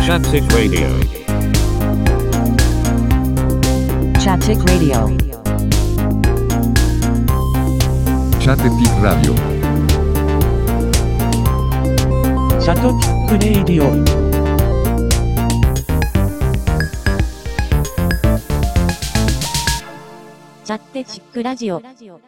Chaptic Radio. Chaptic Radio. Chaptic Radio. シャトピックレイディオ。 チャッテチックラジオ。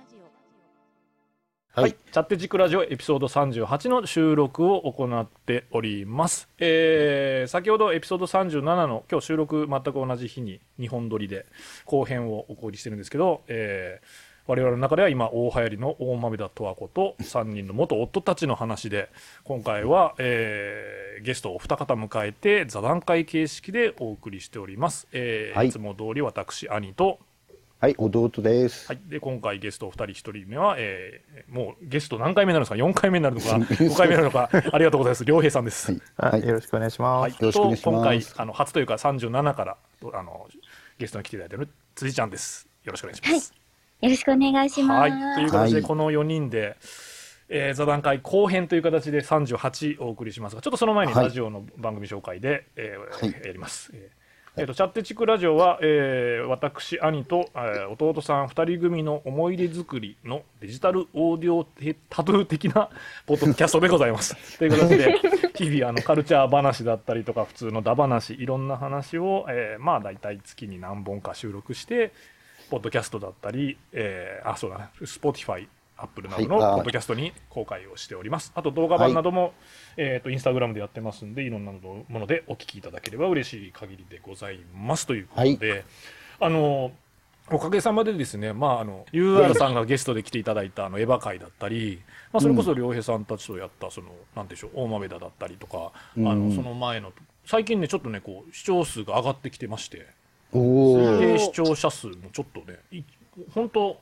はい、チャッテチックラジオエピソード38の収録を行っております。先ほどエピソード37の今日収録全く同じ日に2本撮りで後編をお送りしてるんですけど、我々の中では今大流行りの大豆田十和子と3人の元夫たちの話で、今回は、ゲストを2方迎えて座談会形式でお送りしております。 はい、 いつも通り私兄と、 はい、弟です。 はい、で今回ゲスト2人1人目は、もうゲスト何回目になるんですか、4回目になるのか5回目になるのかありがとうございます。良平さんです。 はい、 よろしくお願いします。 はい、 よろしくお願いします。 今回初というか37からゲストに来ていただいている辻ちゃんです。よろしくお願いします。 はい、よろしくお願いします。 はい、という形でこの4人で、座談会後編という形で38お送りしますが、ちょっとその前にラジオの番組紹介で、やります。チャッテチックラジオは、私兄と、弟さん2人組の思い出作りのデジタルオーディオタトゥー的なポッドキャストでございますという形で日々カルチャー話だったりとか普通のダ話いろんな話を、まあ大体月に何本か収録してポッドキャストだったり、そうだね、Spotify、Apple などのポッドキャストに公開をしております。あと動画版なども、インスタグラムでやってますんで、いろんなものでお聞きいただければ嬉しい限りでございますということで、おかげさまでですね、UR さんがゲストで来ていただいたエヴァ会だったり、それこそ良平さんたちとやったなんでしょう、大豆田だったりとか、その前の最近ねちょっとねこう視聴数が上がってきてまして、推定視聴者数もちょっとね、本当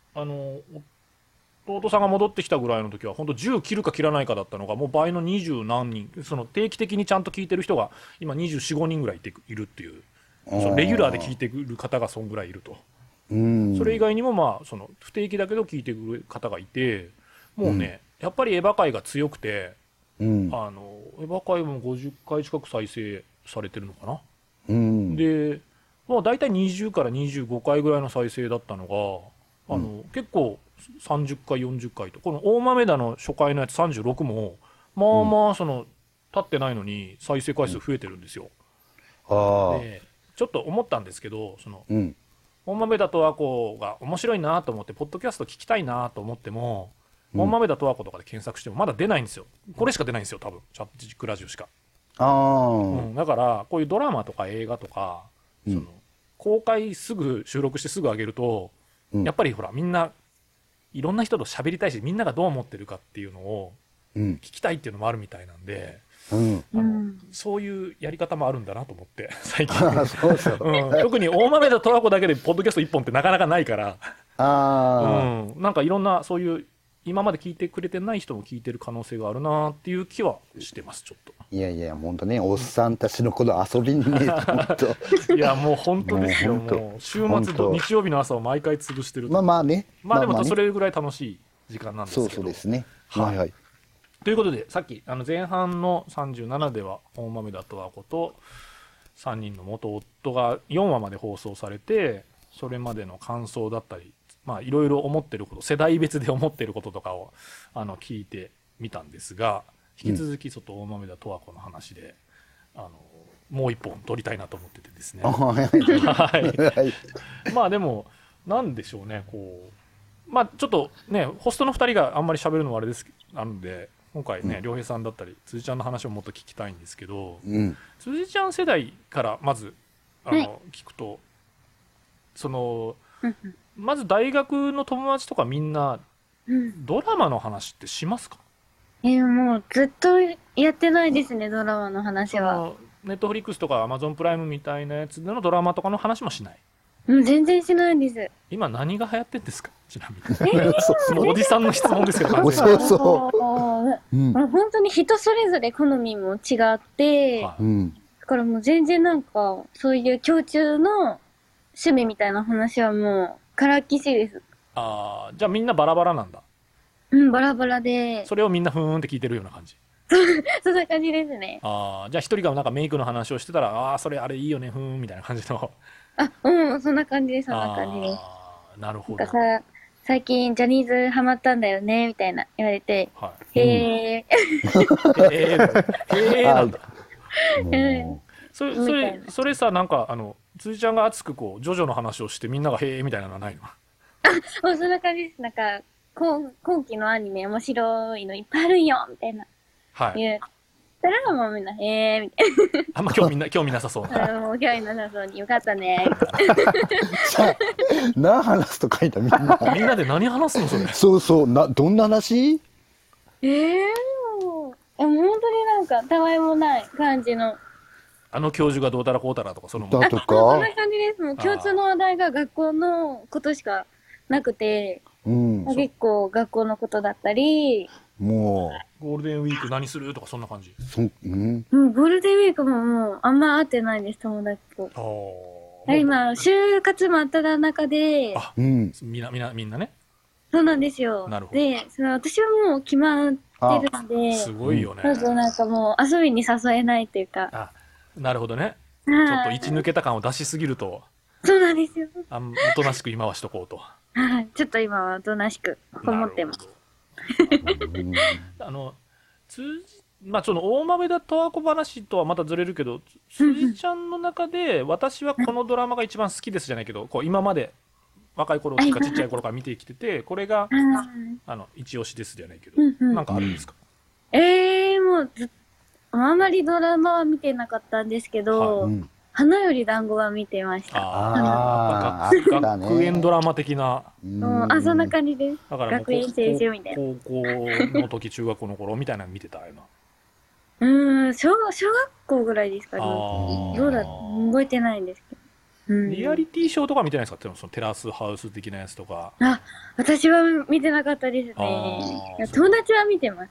弟さんが戻ってきたぐらいの時は本当10切るか切らないかだったのがもう倍の20何人、定期的にちゃんと聞いてる人が今24、5人ぐらいいるっていう、レギュラーで聞いてくる方がそんぐらいいると。それ以外にも不定期だけど聞いてくる方がいて、もうね、やっぱりエヴァ界が強くて、エヴァ界も50回近く再生されてるのかな。でもう大体20から25回ぐらいの再生だったのが、結構30回40回と、この大豆田の初回のやつ36も経ってないのに再生回数増えてるんですよ。でちょっと思ったんですけど、大豆田十和子が面白いなと思ってポッドキャスト聞きたいなと思っても、大豆田十和子とかで検索してもまだ出ないんですよ。これしか出ないんですよ、多分チャットチックラジオしか。だからこういうドラマとか映画とか、公開すぐ収録してすぐ上げると、やっぱりほらみんないろんな人と喋りたいし、みんながどう思ってるかっていうのを聞きたいっていうのもあるみたいなんで、そういうやり方もあるんだなと思って最近特に大豆田十和子だけでポッドキャスト1本ってなかなかないから、なんかいろんなそういう今まで聞いてくれてない人も聞いてる可能性があるなっていう気はしてます。ちょっといやいや本当ね、おっさんたちのこの遊びにねいやもう本当ですよ、もう週末と日曜日の朝を毎回潰してると。 でもそれぐらい楽しい時間なんですけど。 そうですね。はい。 ということでさっき前半の37では大豆田十和子と3人の元夫が4話まで放送されて、それまでの感想だったり、いろいろ思ってること、世代別で思ってることとかを聞いてみたんですが、引き続き大豆田十和子の話でもう一本撮りたいなと思っててですね。でもなんでしょうね、こうちょっとねホストの2人があんまり喋るのはあれですなんで、今回ね良平さんだったり辻ちゃんの話をもっと聞きたいんですけど、辻ちゃん世代からまず聞くと、まず大学の友達とかみんなドラマの話ってしますか？ もうずっとやってないですね、ドラマの話は。 ネットフリックスとかアマゾンプライムみたいなやつでのドラマとかの話もしない？ 全然しないです。 今何が流行ってんですか、ちなみに。おじさんの質問ですけど。 本当に人それぞれ好みも違って、だからもう全然なんかそういう共通の趣味みたいな話はもうからっきしです。 じゃあみんなバラバラなんだ。 バラバラで。 それをみんなふーんって聞いてるような感じ。 そんな感じですね。 ああ、じゃあ一人がなんかメイクの話をしてたら、ああ、それあれいいよね、ふーん、みたいな感じの。 あ、うん、そんな感じです、そんな感じです。 ああ、なるほど。 なんかさ、最近ジャニーズハマったんだよね、みたいな言われて、 はへー。 い。なんだ。 もそれさ、なんか、辻ちゃんが熱くこう、ジョジョの話をしてみんながへえみたいなのはないの？ もうそんな感じです。なんか、今期のアニメ面白いのいっぱいあるんよ、みたいな。 はい。 言ったらもうみんな、へー、みたいあんま興味なさそうな。 な。もう興味なさそうに、よかったね。 さ何話すと書いたみんな。 みんなで何話すのそれ。 そうそう、どんな話？ もう、本当になんか、たわいもない感じの。 教授がどうたらこうたらとか、そのもの。 だとかそんな。感じです。もう共通の話題が学校のことしかなくて、 うん。 結構学校のことだったり、 もゴールデンウィーク何するとかそんな感じ。 うん。 もうゴールデンウィークももうあんま会ってないんです、友達と。今、就活真っ只中で、 あ、 うん。 みんなね。 そうなんですよ。 なるほどで、私はもう決まってるので、 すごいよね。 そうそうなんかもう遊びに誘えないっていうか。 あ、なるほどね。ちょっとはい一抜けた感を出しすぎると、 そうなんですよ。 おとなしく今はしとこうと。 はい。ちょっと今はおとなしくこもってます。 あの、まあ、その大豆田十和子話とはまたずれるけど、辻ちゃんの中で、私はこのドラマが一番好きですじゃないけど、こう今まで若い頃とかちっちゃい頃から見てきてて、これが、一押しですじゃないけど、なんかあるんですか？ もうあんまりドラマは見てなかったんですけど、 うん花より団子は見てました。 ああったね。 学園ドラマ的な。 そんな感じです。 だからもう学園青春みたいな。 高校の時、中学校の頃みたいなの見てたよな。 小学校ぐらいですかね。覚えてないんですけど。 リアリティショーとか見てないですか？そのテラスハウス的なやつとか。 私は見てなかったですね。友達は見てます。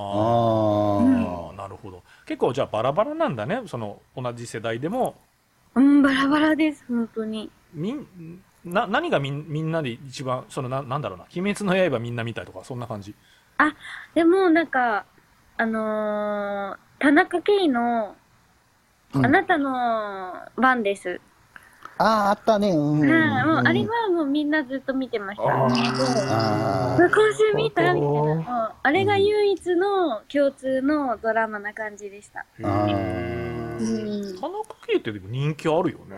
なるほど。結構じゃあバラバラなんだね。同じ世代でも。 バラバラです、本当に。 何がみんなで一番、なんだろうな、鬼滅の刃みんな見たいとか、そんな感じ？ でもなんか、田中圭の、あなたの番です。 あったね。 もうあれはもうみんなずっと見てました。今週見たみたいな。あれが唯一の共通のドラマな感じでした。 田中圭ってでも人気あるよね。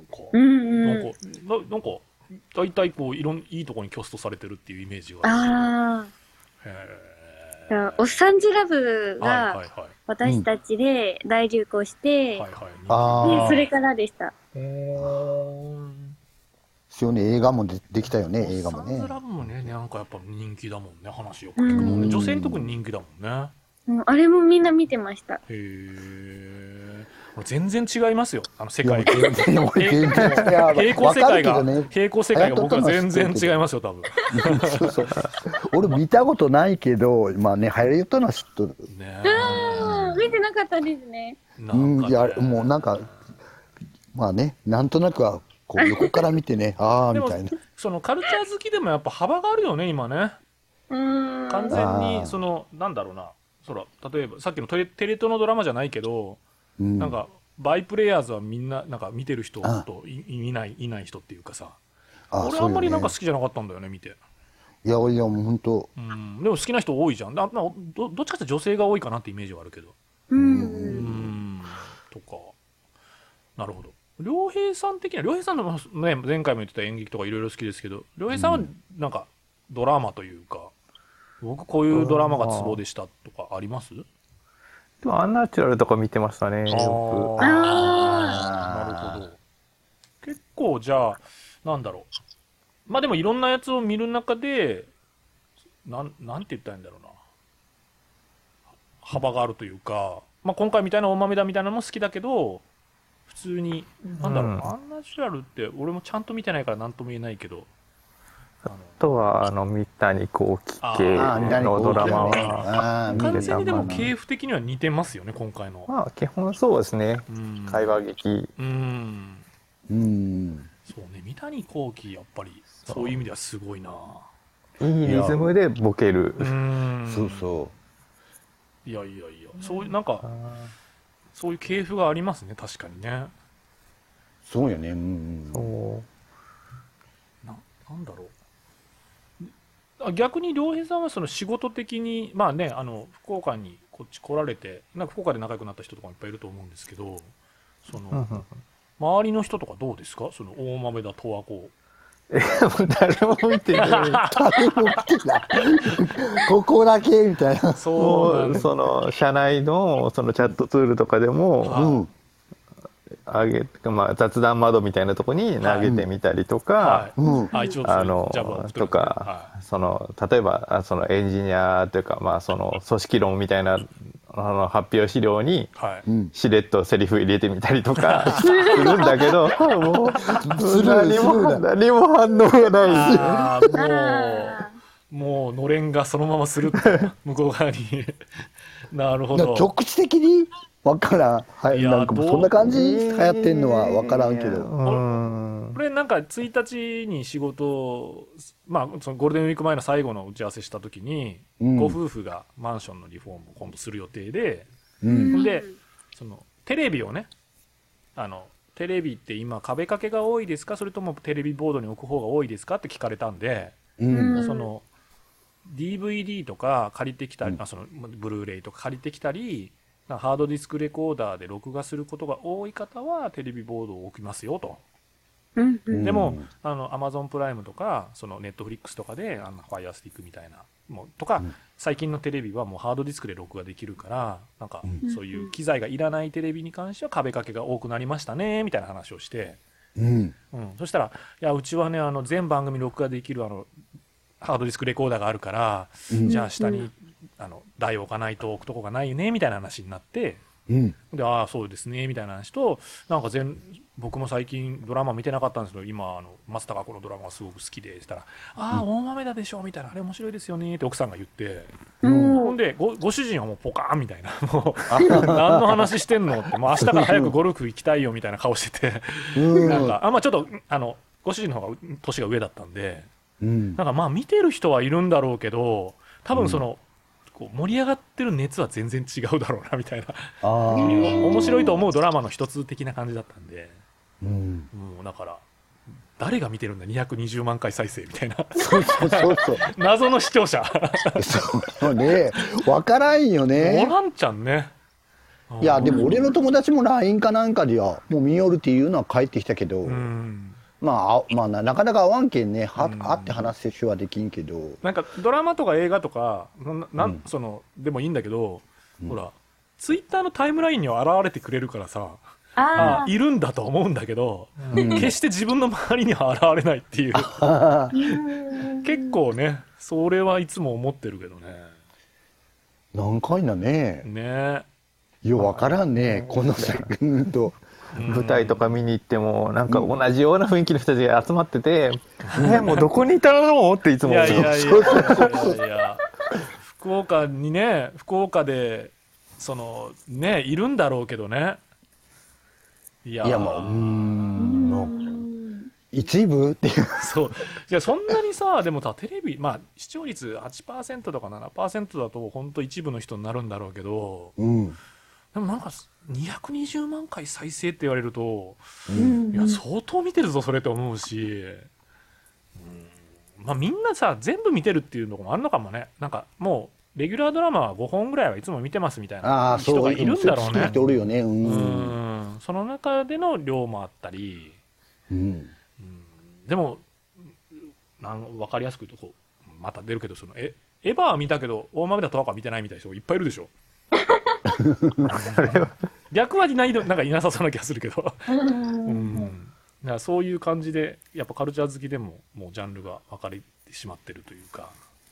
なんか大体こういいとこにキャストされてるっていうイメージが。 おっさんずラブが私たちで大流行して、それからでした。 そうね、映画もできたよね、映画もね。 おっさんずラブもね、なんかやっぱ人気だもんね、話を聞くもんね。女性に特に人気だもんね。 あれもみんな見てました。 全然違いますよ、世界が。 平行世界が僕は全然違いますよ、多分。 俺見たことないけど、まあね、流行りとのは知っとる。 見てなかったですね。 いや、もうなんか、まあね、なんとなくは、こう横から見てね、みたいな。 カルチャー好きでもやっぱ幅があるよね、今ね。完全に、なんだろうな、例えばさっきのテレ東のドラマじゃないけど、なんかバイプレイヤーズはみんななんか見てる人といない人っていうかさ、俺あんまりなんか好きじゃなかったんだよね、見て。 いやもう本当。 でも好きな人多いじゃん。どっちかって女性が多いかなってイメージはあるけど。とか。なるほど。良平さん的には、良平さんのね、前回も言ってた演劇とかいろいろ好きですけど、良平さんはなんかドラマというか、僕こういうドラマがツボでしたとかあります？ でもアンナチュラルとか見てましたね、よく。 なるほど。結構じゃあ、なんだろう。まあでもいろんなやつを見る中で、なんて言ったらいいんだろうな。幅があるというか、まあ今回みたいな大豆田みたいなのも好きだけど、普通に、なんだろう、アンナチュラルって俺もちゃんと見てないから何とも言えないけど、 あとは三谷幸喜系のドラマは完全にでも系譜的には似てますよね、今回の。 まあ基本そうですね。会話劇。 そうね、三谷幸喜やっぱりそういう意味ではすごいな。 いいリズムでボケる。 そうそいやそういうなんかそういう系譜がありますね、確かにね。 そうよね。 なんだろう。逆に良平さんはその仕事的にまあね福岡にこっち来られてなんか福岡で仲良くなった人とかもいっぱいいると思うんですけど、その周りの人とかどうですか、その大豆田十和子。 誰も見てない。誰も見てない。ここだけみたいな。 その社内のそのチャットツールとかでも、まあ雑談窓みたいなとこに投げてみたりとか、とか、その例えばそのエンジニアというかまあその組織論みたいな発表資料にしれっとセリフ入れてみたりとかするんだけど、もう何も反応がない。 もうのれんがそのままするって向こう側に。なるほど。 局地的に分からん。はい、なんかそんな感じ流行ってんのは分からんけど。 これなんか1日に仕事、まあそのゴールデンウィーク前の最後の打ち合わせした時に、ご夫婦がマンションのリフォームを今度する予定で、でそのテレビをね、テレビって今壁掛けが多いですか、それともテレビボードに置く方が多いですかって聞かれたんで、その DVD とか借りてきたり、そのブルーレイとか借りてきたり、ハードディスクレコーダーで録画することが多い方はテレビボードを置きますよと。でもAmazon プライムとかその Netflix とかでFire Stick みたいなもとか、最近のテレビはもうハードディスクで録画できるから、なんかそういう機材がいらないテレビに関しては壁掛けが多くなりましたねみたいな話をして、そしたらいやうちはね全番組録画できるハードディスクレコーダーがあるから、じゃあ下に台を置かないと置くとこがないよねみたいな話になって、でああそうですねみたいな話と、なんか僕も最近ドラマ見てなかったんですけど、今松たか子のドラマがすごく好きでしたら、ああ大豆田でしょみたいな、あれ面白いですよねって奥さんが言って、ほんでご主人はもうポカーンみたいな、もう何の話してんのって、もう明日から早くゴルフ行きたいよみたいな顔してて、なんかまあちょっとご主人の方が年が上だったんで、なんかまあ見てる人はいるんだろうけど、多分その、こう盛り上がってる熱は全然違うだろうなみたいな、面白いと思うドラマの一つ的な感じだったんで、もうだから誰が見てるんだ220万回再生みたいな、謎の視聴者そうね、分からんよね。 おらんちゃんね。 いやでも俺の友達も LINE かなんかではもう見よるっていうのは帰ってきたけど、まあなかなか会わんけんね、会って話す手話できんけど、 なんかドラマとか映画とかそのでもいいんだけど、ほらツイッターのタイムラインには現れてくれるからさ、いるんだと思うんだけど、決して自分の周りには現れないっていう結構ね、それはいつも思ってるけどね。 何回なね。よう分からんね、このと。 舞台とか見に行ってもなんか同じような雰囲気の人たちが集まってて、もうどこにいたのっていつも思う。 福岡にね、福岡でそのねいるんだろうけどね。いやもう一部っていう。 そういやそんなにさ、でもテレビ視聴率 8% とか 7% だと本当一部の人になるんだろうけど、でもなんか220万回再生って言われると、いや相当見てるぞそれって思うし、みんなさ全部見てるっていうのもあるのかもね。なんかもうレギュラードラマは5本ぐらいはいつも見てますみたいな人がいるんだろうね。その中での量もあったり、でも分かりやすく言うとまた出るけど、そのエヴァは見たけど大豆田十和子は見てないみたいな人いっぱいいるでしょ。逆はなんかいなさそうな気がするけど、だからそういう感じでやっぱカルチャー好きでももうジャンルが分かれてしまってるというか、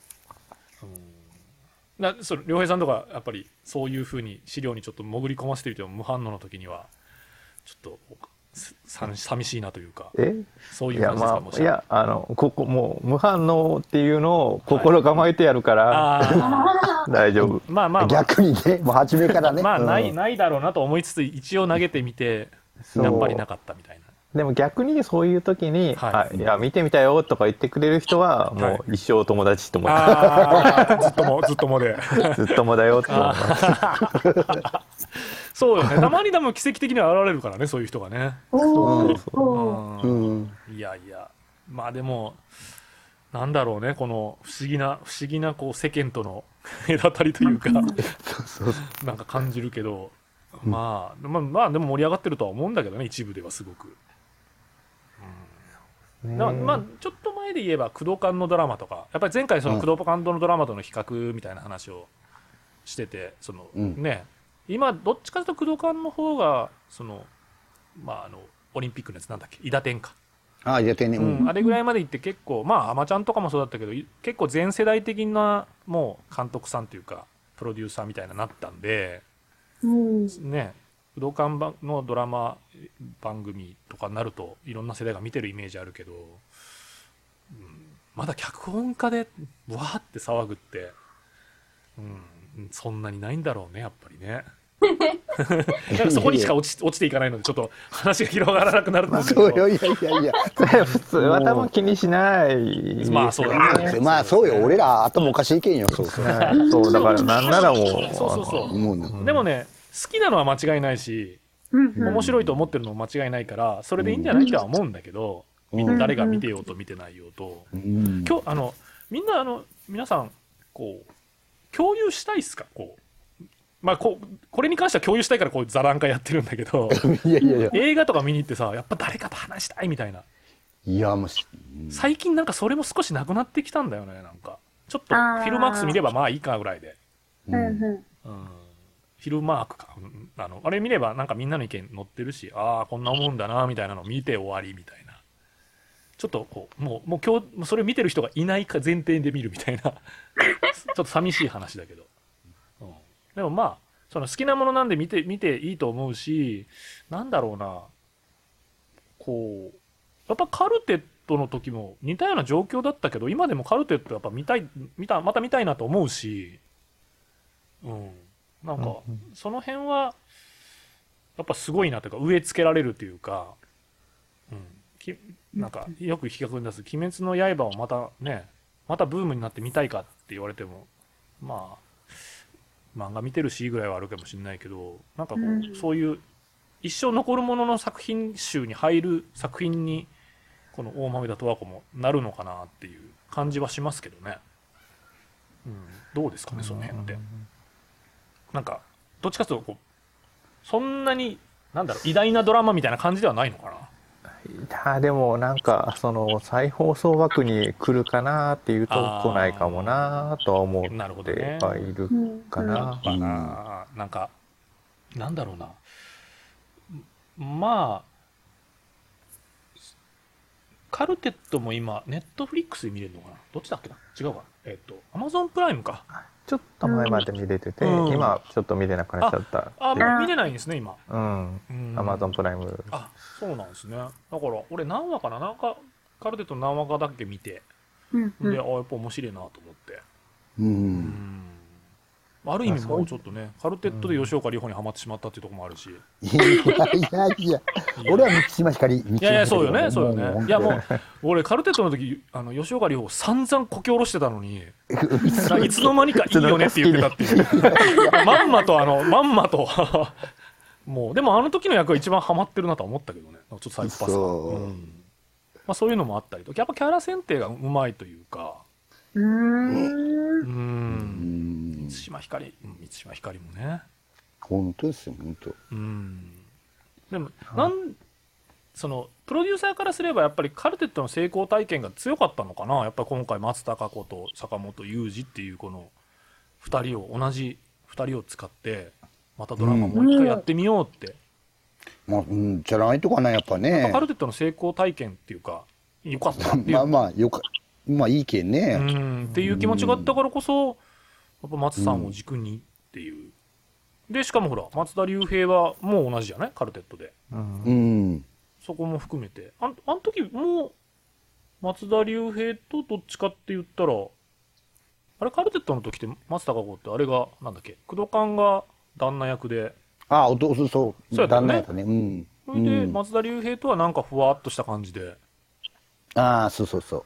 それ良平さんとかやっぱりそういうふうに資料にちょっと潜り込ませてみても無反応の時にはちょっと寂しいなというか、そういう感じですか。もしいやここもう無反応っていうのを心構えてやるから、大丈夫。 逆にね、もう初めからね、 ないだろうなと思いつつ一応投げてみてやっぱりなかったみたいでも逆にそういう時に、 はい、 いや見てみたよとか言ってくれる人はもう一生友達って思って、 ずっともでずっともだよって思いますそうよね、たまにでも奇跡的には現れるからね、そういう人がね。いやいや、まあでもなんだろうね、この不思議なこう世間との隔たりというかなんか感じるけど、まあでも盛り上がってるとは思うんだけどね、一部ではすごく。まあちょっと前で言えば工藤館のドラマとか、やっぱり前回その工藤館のドラマとの比較みたいな話をしてて、そのね、今どっちかというと工藤館の方がそのオリンピックのやつなんだっけ、伊達天か。 あれぐらいまで行って結構、まあアマちゃんとかもそうだったけど、結構全世代的なもう監督さんというかプロデューサーみたいななったんで、ね、武道館のドラマ番組とかになるといろんな世代が見てるイメージあるけど、まだ脚本家でわーって騒ぐって、そんなにないんだろうね、やっぱりね。そこにしか落ちていかないのでちょっと話が広がらなくなるんですけど、 いや普通は多分気にしない。 まあそうだね。 まあそうよ、俺ら頭おかしいけんよ。そうだからなんならもうそうでもね、好きなのは間違いないし、面白いと思ってるのも間違いないから、それでいいんじゃないとは思うんだけど、誰が見てようと見てないようと、今日みんな皆さんこう共有したいっすか？こうまあ、これに関しては共有したいからこう座談会やってるんだけどいや映画とか見に行ってさ、やっぱ誰かと話したいみたいな、 いやもう最近なんかそれも少しなくなってきたんだよね。なんかちょっとフィルマークス見ればまあいいかぐらいで、フィルマークか、あれ見ればなんかみんなの意見載ってるし、ああこんな思うんだなみたいなのを見て終わりみたいな、ちょっとこうもう今日それ見てる人がいないか前提で見るみたいなちょっと寂しい話だけど、でもまあその好きなものなんで見ていいと思うし、なんだろうな、こうやっぱカルテットの時も似たような状況だったけど、今でもカルテットやっぱまた見たいなと思うし、なんかその辺はやっぱすごいなというか、植え付けられるというか、なんかよく比較に出す「鬼滅の刃」をまたブームになって見たいかって言われても、まあ漫画見てるしぐらいはあるかもしれないけど、なんかこう、そういう一生残るものの作品集に入る作品にこの大豆田十和子もなるのかなっていう感じはしますけどね。どうですかね、その辺って。なんかどっちかというとこうそんなになんだろう、偉大なドラマみたいな感じではないのかな。 でもなんかその再放送枠に来るかなっていうと来ないかもなとは思ってはいるかな。 なんかなんだろうな、まあカルテットも今ネットフリックスで見れるのかな、どっちだっけな、違うか、アマゾンプライムか。 ちょっと前まで見れてて、今ちょっと見れなくなっちゃった。 もう見れないんですね今。 アマゾンプライム。 そうなんですね。だから俺何話かな、なんかカルテットの何話かだけ見て、でやっぱ面白いなと思って、ある意味もうちょっとね、カルテットで吉岡里帆にはまってしまったっていうところもあるし。 いや俺は満島ひかり。 いやそうよね。いやもう俺カルテットの時吉岡里帆散々こき下ろしてたのに、いつの間にかいいよねって言ってたっていうまんまともうでもあの時の役が一番ハマってるなとは思ったけどね、ちょっとサイコパスが。そういうのもあったりと、やっぱキャラ選定がうまいというか。満島ひかりもね、 本当ですよ本当。 でもそのプロデューサーからすればやっぱりカルテットの成功体験が強かったのかな。やっぱり今回松たか子と坂本雄二っていうこの同じ2人を使ってまたドラマもう一回やってみようって、 じゃないとかな、やっぱね。 カルテットの成功体験っていうかよかったっていう、 まあいいけんねっていう気持ちがあったからこそ、やっぱ松さんを軸にっていう、でしかもほら松田龍平はもう同じじゃない、カルテットで、そこも含めてあの時もう松田龍平とどっちかって言ったら、あれカルテットの時って松たか子ってあれがなんだっけ、工藤館が旦那役で、 そう旦那役ね。 それで松田龍平とはなんかふわっとした感じで、 ああ、そうそうそう。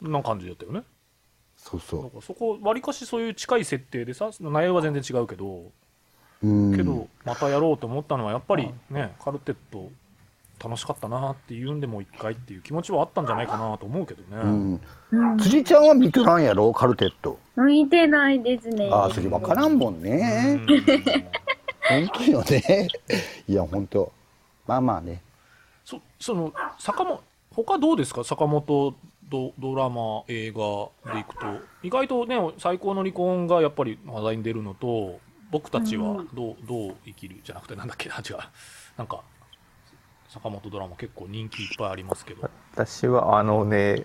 な感じだったよね。 そうそう。 なんかそこわりかしそういう近い設定でさ、内容は全然違うけど、けどまたやろうと思ったのはやっぱりね、カルテット楽しかったなっていうんでもう一回っていう気持ちはあったんじゃないかなと思うけどね。 辻ちゃんは見てないやろ、カルテット。 見てないですね。 ああ、それ分からんもんね。本当よね。いや、本当。まあまあね。 その他どうですか、坂本ドラマ映画でいくと意外とね、最高の離婚がやっぱり話題に出るのと、僕たちはどう生きるじゃなくてなんだっけな、違う、なんか坂本ドラマ結構人気いっぱいありますけど、 私はあのね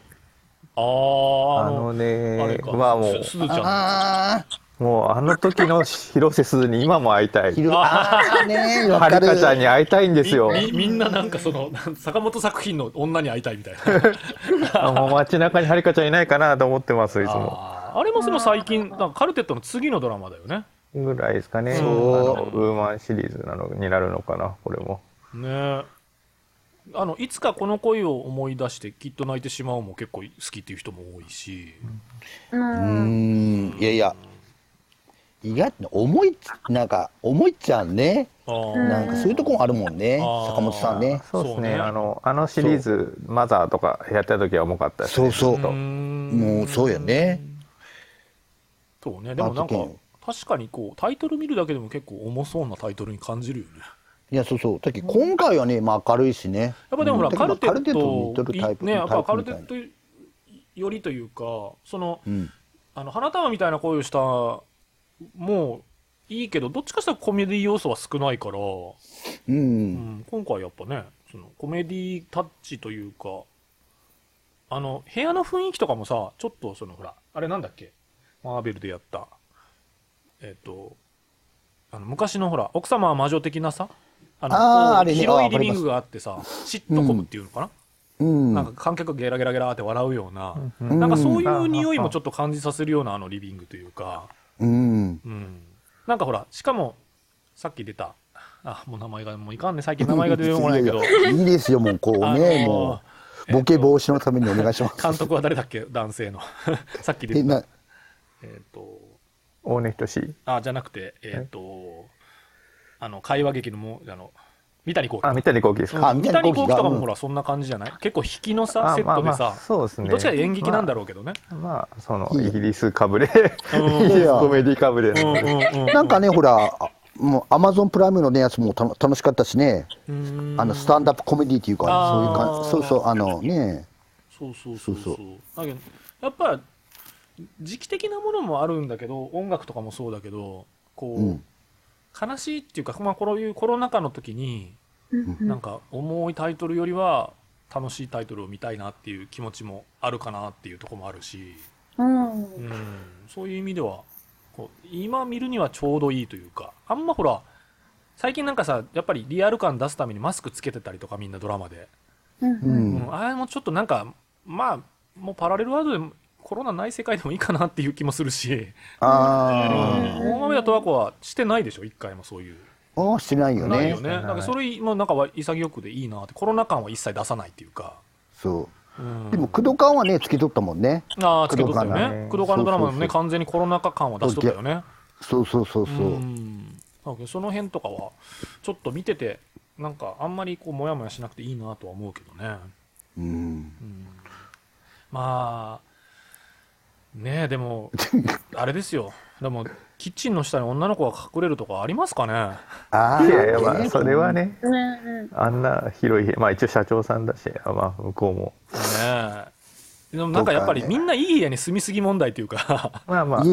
はもうすずちゃんもうあの時の広瀬すずに今も会いたい。 はるかちゃんに会いたいんですよ。 みんななんかその坂本作品の女に会いたいみたいな。 もう街中にはるかちゃんいないかなと思ってます、いつも。 あれもその最近なんかカルテットの次のドラマだよね。 ぐらいですかね。ウーマンシリーズになるのかな、これも。ね。 いつかこの恋を思い出してきっと泣いてしまうも結構好きっていう人も多いし。 いやいや。意外と重いちゃんね。なんかそういうとこもあるもんね、坂本さんね。 そうですね。あのシリーズマザーとかやった時は重かったですね。 そうそう。もうそうやね。 そうね。でもなんか確かにこうタイトル見るだけでも結構重そうなタイトルに感じるよね。 いや、そうそう。だって今回はね、まあ明るいしね。 やっぱでもほらカルテットね、 やっぱカルテットよりというか、その花束みたいな恋をしたもういいけど、どっちかしたらコメディ要素は少ないから、今回やっぱね、そのコメディタッチというか、部屋の雰囲気とかもさ、ちょっとそのほらあれなんだっけ、マーベルでやった昔のほら奥様は魔女的なさ、広いリビングがあってさ、シットコムっていうのかな、なんか観客がゲラゲラゲラって笑うような、なんかそういう匂いもちょっと感じさせるようなリビングというか。なんかほら、しかもさっき出た、もう名前がもういかんね、最近名前が出てこないけどいいですよ、もうこうね、もうボケ防止のためにお願いします。 監督は誰だっけ、男性のさっき出た大根仁志じゃなくて会話劇の三谷幸喜。 三谷幸喜ですか。 三谷幸喜とかもほらそんな感じじゃない？結構引きのさセットでさ、 そうですね。 どっちか演劇なんだろうけどね。 まあそのイギリスかぶれ、イギリスコメディかぶれ。 なんかね、ほらもうアマゾンプライムのねやつも楽しかったしね。スタンダップコメディっていうか、そういう感じ。そうそうね。 そう。だけどやっぱ時期的なものもあるんだけど、音楽とかもそうだけど、こう。悲しいっていうか、まあ、こういうコロナ禍の時になんか重いタイトルよりは楽しいタイトルを見たいなっていう気持ちもあるかなっていうところもあるし、そういう意味ではこう今見るにはちょうどいいというか、あんまほら最近なんかさ、やっぱりリアル感出すためにマスクつけてたりとか、みんなドラマで、あれもちょっとなんかまあもうパラレルワールドでコロナない世界でもいいかなっていう気もするし、大豆田十和子はしてないでしょ、一回もそういう。 してないよね。 ないよね。だからそれもなんか潔くでいいなって、コロナ感は一切出さないっていうか。 そう。でも工藤館はねつけとったもんね。 つけとったよね。工藤館のドラマもね、完全にコロナ禍感は出しとったよね。 そう。その辺とかはちょっと見ててなんかあんまりこうモヤモヤしなくていいなとは思うけどね。まあ。ねえ、でもあれですよ、でもキッチンの下に女の子が隠れるとかありますかね。 いやまあそれはね、あんな広い、まあ一応社長さんだし、まあ向こうもねえ、でもなんかやっぱりみんないい部屋に住みすぎ問題というかまあ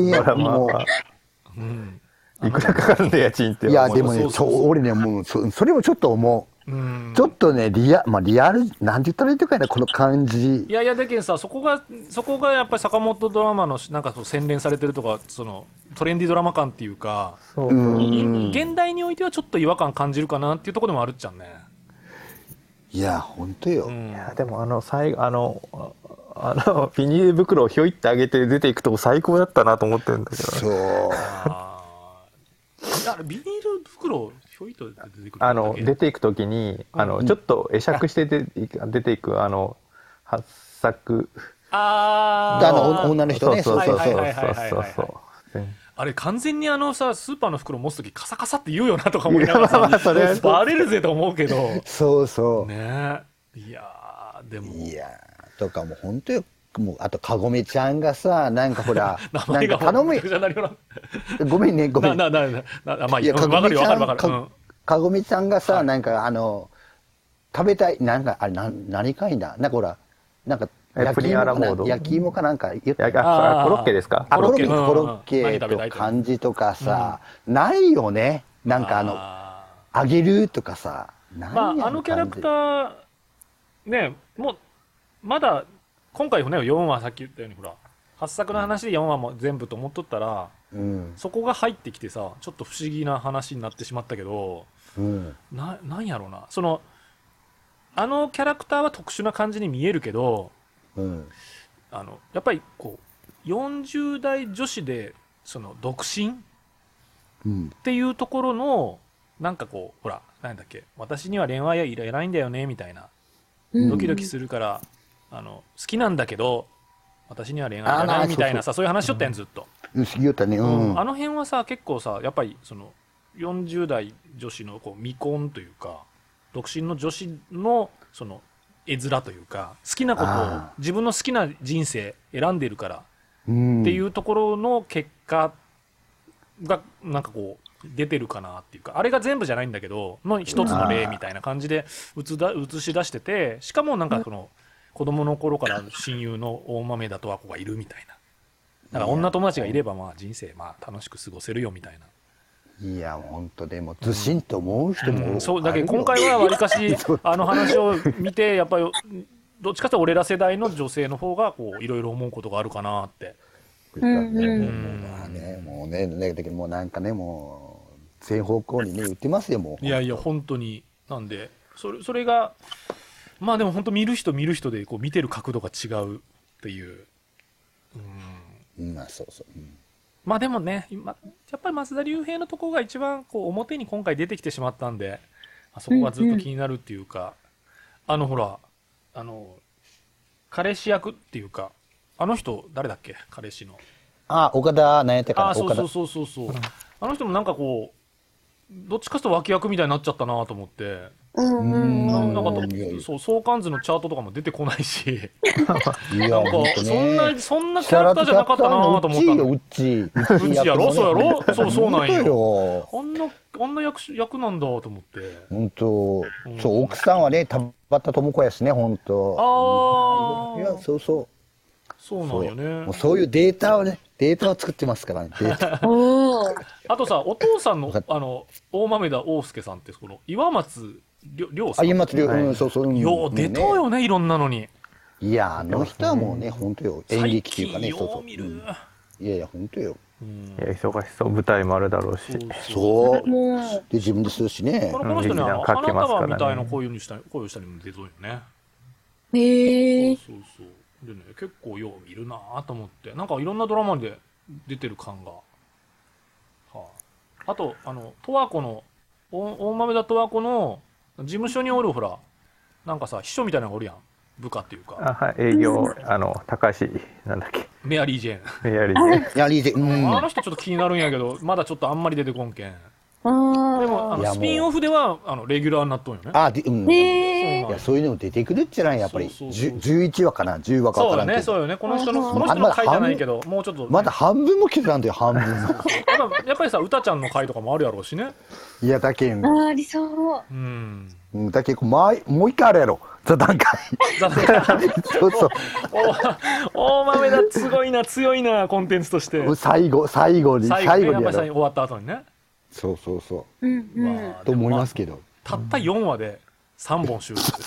いくらかかるんだ家賃って。 いやでもね、俺ねもうそれをちょっと思う。ちょっとねリアルなんて言ったらいいとかね、この感じ。 いやだけどさ、そこがやっぱり坂本ドラマのなんか洗練されてるとか、そのトレンディドラマ感っていうか、現代においてはちょっと違和感感じるかなっていうところでもあるっちゃんね。 いや本当よ。 いやでも最後ビニール袋をひょいってあげて出ていくとこ最高だったなと思ってるんだけど。 そう。 ビニール袋をひょいと出てくる出ていくときにちょっと会釈して出ていく八作女の人ね。 そうそうあれ完全にスーパーの袋持つときカサカサって言うよなとか思いながらさバレるぜと思うけどそうそうね。いやでもとかもう本当よ。もうあとかごめちゃんがさなんかほら名前が頼むごめんねごめん。 まあわかるわかる。 かごめちゃんがさなんか食べたいなんかあれ何かいななんかほらなんか焼き芋かなんか言ったコロッケですか？ コロッケと感じとかさないよね。なんかあげるとかさ。 まあキャラクターねもうまだ今回ね4話さっき言ったようにほら8作の話で4話も全部と思っとったら、そこが入ってきてさちょっと不思議な話になってしまったけど、なんやろうなキャラクターは特殊な感じに見えるけど、やっぱりこう40代女子で独身、っていうところのなんかこうほらなんだっけ私には恋愛はいらないんだよねみたいな、ドキドキするから好きなんだけど私には恋愛いらないみたいなさそういう話しとったやんずっと。 言ったね。 あの辺はさ結構さやっぱり40代女子のこう未婚というか独身の女子の絵面というか好きなことを自分の好きな人生選んでるからっていうところの結果がなんかこう出てるかなっていうかあれが全部じゃないんだけどの一つの例みたいな感じで映し出しててしかもなんか子供の頃から親友の大豆田十和子がいるみたいなだから女友達がいればまあ人生まあ楽しく過ごせるよみたいな。 いや本当でもずしんと思う人もそうだけど今回はわりかし話を見てやっぱりどっちかというと俺ら世代の女性の方がこういろいろ思うことがあるかなって。 もうねだけどもうなんかねもう全方向にね売ってますよもう。 いやいや本当になんでそれがまあでも本当見る人でこう見てる角度が違うっていう。 まあそうそう。 まあでもねやっぱり松田龍平のところが一番こう表に今回出てきてしまったんでそこがずっと気になるっていうか、ほら彼氏役っていうか人誰だっけ彼氏の岡田何やったかな。 そうあの人もなんかこうどっちかというと脇役みたいになっちゃったなと思って。なんか相関図のチャートとかも出てこないしなんかそんなキャラクターじゃなかったなと思ったの。うちやろそうなんよ。あんな役なんだと思って。 本当そう奥さんはね田畑智子やしね本当。いやそうなんよね。 もうそういうデータを作ってますからね。 あとさお父さんの大豆田大輔さんって岩松亮さん。よう出とうよねいろんなのに。 いや人はもうね本当よ演劇っていうかね。 よう見る。 いや本当よ。 忙しそう舞台もあるだろうし。 そうで自分でするしね。 この人ね花束みたいな声をしたりも出とうよね。そうでね結構よう見るなと思ってなんかいろんなドラマで出てる感が。あと十和子の大豆田十和子の事務所におるほらなんかさ秘書みたいなのがおるやん部下っていうか営業高橋なんだっけメアリー・ジェーン。 メアリー・ジェーン。 あの人ちょっと気になるんやけどまだちょっとあんまり出てこんけん。でもスピンオフではレギュラーになっとんよね。 いやそういうのも出てくるっちゃないやっぱり11話かな10話か分からんけど。 そうよねこの人の回じゃないけどもうちょっとまだ半分も来てたんだよ半分。 やっぱりさ歌ちゃんの回とかもあるやろうしね。 いやだけんありそう。 だけどもう一回あるやろ座談会。そう大豆だすごいな強いなコンテンツとして最後にやっぱり終わった後にね。 そうと思いますけどたった4話で3本収録。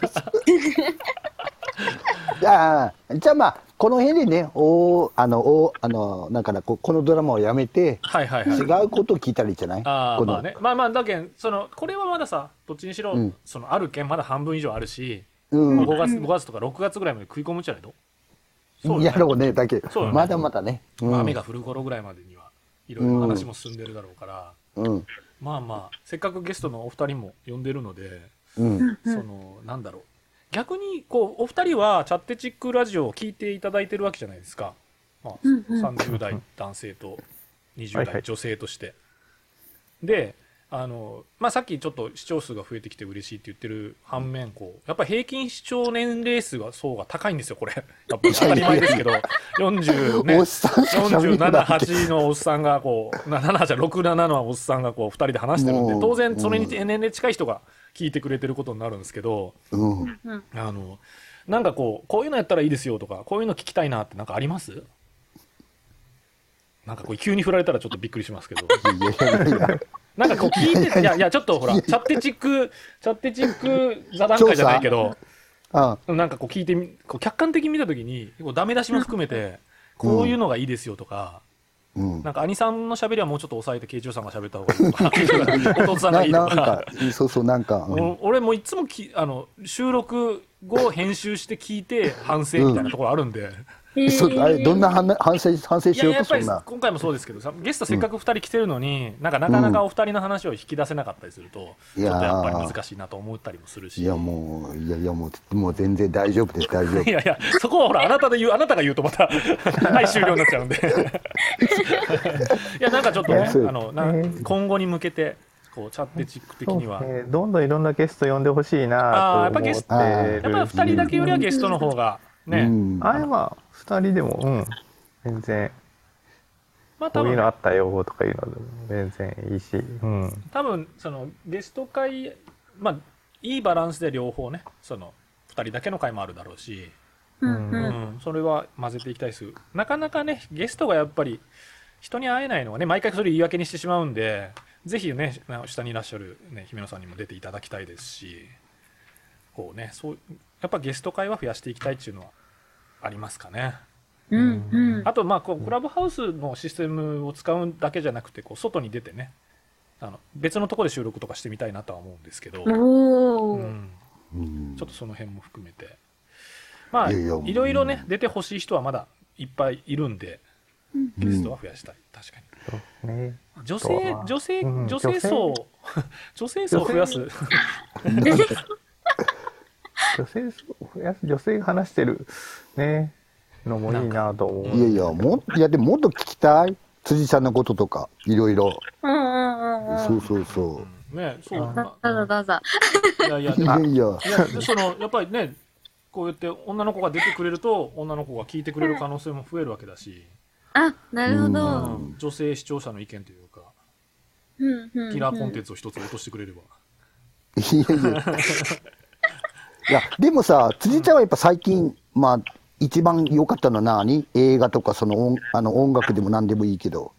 じゃあまあこの辺でねなんかこのドラマをやめて違うことを聞いたらいいじゃない。 まあねまあだけんこれはまださどっちにしろある件まだ半分以上あるし5月とか6月ぐらいまで食い込むんじゃないと。 やろうねだけまだまだね雨が降る頃ぐらいまでにはいろいろ話も進んでるだろうからまあまあせっかくゲストのお二人も呼んでるので、なんだろう、逆にこうお二人はチャッテチックラジオを聞いていただいてるわけじゃないですか、まあ、30代男性と20代女性として、でまあ、さっきちょっと視聴数が増えてきて嬉しいって言ってる反面、こうやっぱり平均視聴年齢数が層が高いんですよ、これ。やっぱり当たり前ですけど、47、8のおっさんがこう、7じゃ6、7のおっさんがこう2人で話してるんで、当然それに年齢近い人が聞いてくれてることになるんですけど、なんかこういうのやったらいいですよとか、こういうの聞きたいなってなんかあります？なんかこう急に振られたらちょっとびっくりしますけど。なんかこう聞いて、いやちょっとほら、チャッテチック座談会じゃないけど、なんかこう聞いてこう客観的に見たときに、ダメ出しも含めて、こういうのがいいですよとか、なんか兄さんの喋りはもうちょっと抑えて慶一郎さんが喋った方がいいとか、弟さんがいいとか、 なんか、 俺もいつも収録後編集して聞いて反省みたいなところあるんで。 どんな反省しようとそんな。 今回もそうですけど、ゲストせっかく2人来てるのに、なかなかお二人の話を引き出せなかったりすると、ちょっとやっぱり難しいなと思ったりもするし。 もう全然大丈夫です、大丈夫。 いやそこはほらあなたが言うとまたはい終了になっちゃうんで。いやなんかちょっとね、今後に向けてこうチャッテチック的には、 どんどんいろんなゲスト呼んでほしいなと思ってる。 やっぱり2人だけよりはゲストの方がね、 まあ2人でも全然こういうのあったよとかいうのでも全然いいし、 多分そのゲスト会、まあいいバランスで両方ね、その2人だけの会もあるだろうし、それは混ぜていきたいです。なかなかねゲストがやっぱり人に会えないのはね、毎回それ言い訳にしてしまうんで、ぜひね下にいらっしゃるね姫野さんにも出ていただきたいですし、こうねそうやっぱゲスト会は増やしていきたいっていうのはありますかね。あとまあこうクラブハウスのシステムを使うだけじゃなくて、こう外に出てね別のところで収録とかしてみたいなとは思うんですけど、ちょっとその辺も含めてまあいろいろね出てほしい人はまだいっぱいいるんで、ゲストは増やしたい。確かに女性層を増やす女性が話してるねのもいいなと思う。 でももっと聞きたい、辻さんのこととかいろいろ。そうね、そうどうぞ。 いやそのやっぱりね、こうやって女の子が出てくれると女の子が聞いてくれる可能性も増えるわけだし、 なるほど。 女性視聴者の意見というか、キラーコンテンツを一つ落としてくれれば。 いやでもさ、辻ちゃんはやっぱ最近まあ一番良かったのは何？映画とかその音楽でも何でもいいけど。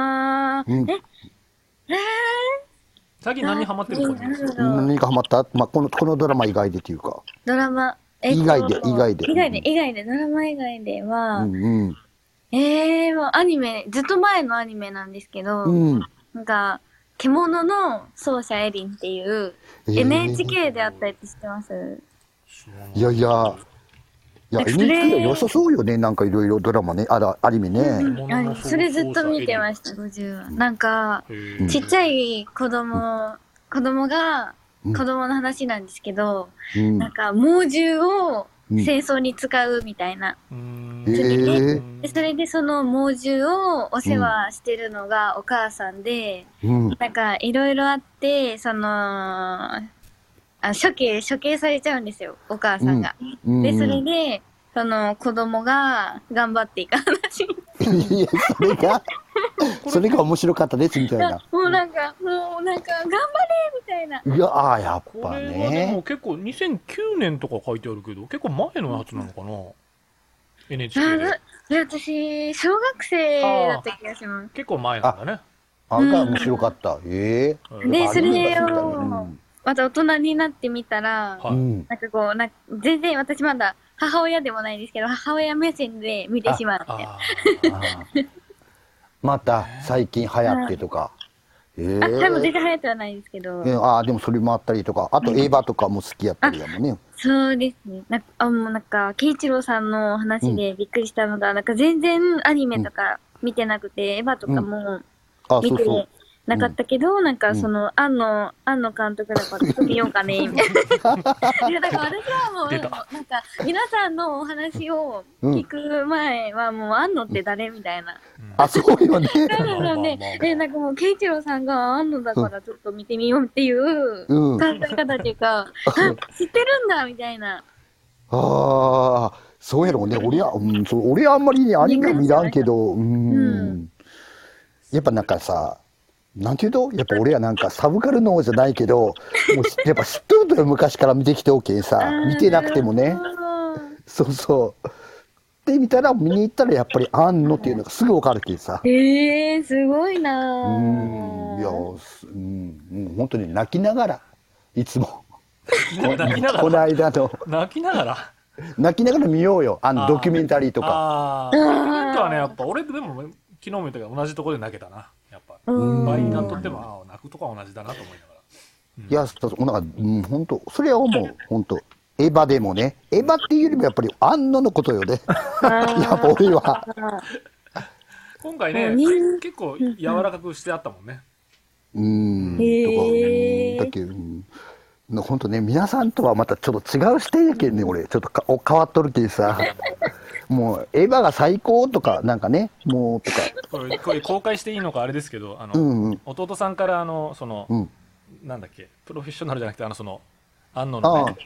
最近何にハマってるんですか？ 何かハマった？まあこのドラマ以外でっていうか。 ドラマ以外でドラマ以外では、もうアニメ、ずっと前のアニメなんですけど、なんか獣の奏者エリンっていう NHK であったやつ知ってます？ いや NHK は良さそうよね。なんかいろいろドラマね、アニメね。 それずっと見てました。50話。なんかちっちゃい子供の話なんですけど、なんか猛獣を戦争に使うみたいな。それでその猛獣をお世話してるのがお母さんで、なんかいろいろあって、その処刑されちゃうんですよ、お母さんが。でそれでその子供が頑張っていく話。 いやそれが面白かったですみたいな。 もうなんか頑張れみたいな。 いややっぱね。これはでも結構2009年とか書いてあるけど、結構前のやつなのかな。NHK で。 私小学生だった気がします。 結構前なんだね。 が面白かった。 でそれをまた大人になってみたら、なんかこう全然私まだ母親でもないですけど、母親目線で見てしまって。 また最近流行ってとか。 多分全然流行ってはないですけど。 でもそれもあったりとか、あとエヴァとかも好きやったりやもんね。 そうですね。もうなんか慶一郎さんの話でびっくりしたのが、なんか全然アニメとか見てなくて、エヴァとかも見てなかったけど、なんかその、庵野監督だからちょっと見ようかね、みたいな。いや、だから私はもう、なんか、皆さんのお話を聞く前は、もう、庵野って誰みたいな。 あ、そうよね。 なので、なんかもう、慶一郎さんが庵野だからちょっと見てみようっていう考え方っていうか、あ、知ってるんだ、みたいな。 ああ、そうやろうね。俺はあんまりね、アニメ見らんけど、やっぱなんかさ、なんていうと、やっぱ俺はなんかサブカルのじゃないけど、もうやっぱ知っとるとよ、昔から見てきておけんさ、見てなくてもね。そうそう。で、見たら、見に行ったらやっぱり庵野っていうのがすぐ分かるけんさ。 すごいなぁ。 いや、本当に泣きながら、いつも。 泣きながらこの間の。 泣きながら泣きながら見ようよ、ドキュメンタリーとか。 なんかね、やっぱ俺でも昨日も言ったけど同じところで泣けたな、やっぱ倍になっとっても泣くとか同じだなと思いながら、 いや、なんか本当それは思う、本当エヴァでもね、エヴァっていうよりもやっぱり庵野のことよね。やっぱ俺は今回ね結構柔らかくしてあったもんね。 だけど本当ね、皆さんとはまたちょっと違う視点やけんね、俺ちょっと変わっとるけんさ。もうエヴァが最高とかなんかね、もうとかこれ公開していいのかあれですけど、弟さんからその、なんだっけ、プロフェッショナルじゃなくてその庵野のね、